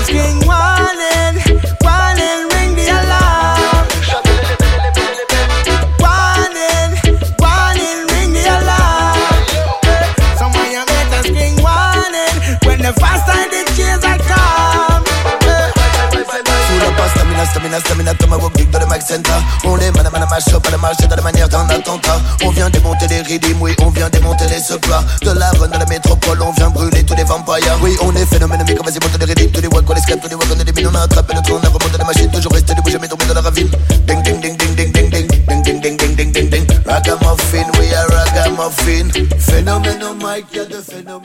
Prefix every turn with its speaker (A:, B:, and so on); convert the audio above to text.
A: scream warning, warning, ring the alarm. Warning, warning, ring the alarm. Someone you better scream warning when the fast time the cheers are come.
B: Sous la passe, stamina, Thomas Woblik dans le Mac Center. On les manam à mash up à la marche de la manière d'un attentat. On vient démonter les rythmes, oui, on vient démonter les seclats. De la run de la métropole, on vient brûler tous les vampires. Oui, on est phénoménomique, on va y monter les rythmes, tous les wags, on les scalp, tous les wags, on élimine, on a attrapé le train, on a remonté la machine, toujours resté debout, jamais tombé dans la ravine. Ding ding ding ding ding ding ding ding ding ding ding ding ding ding. Ragamuffin, we are ragamuffin. Phénoméno Mike, y'a de phénomène.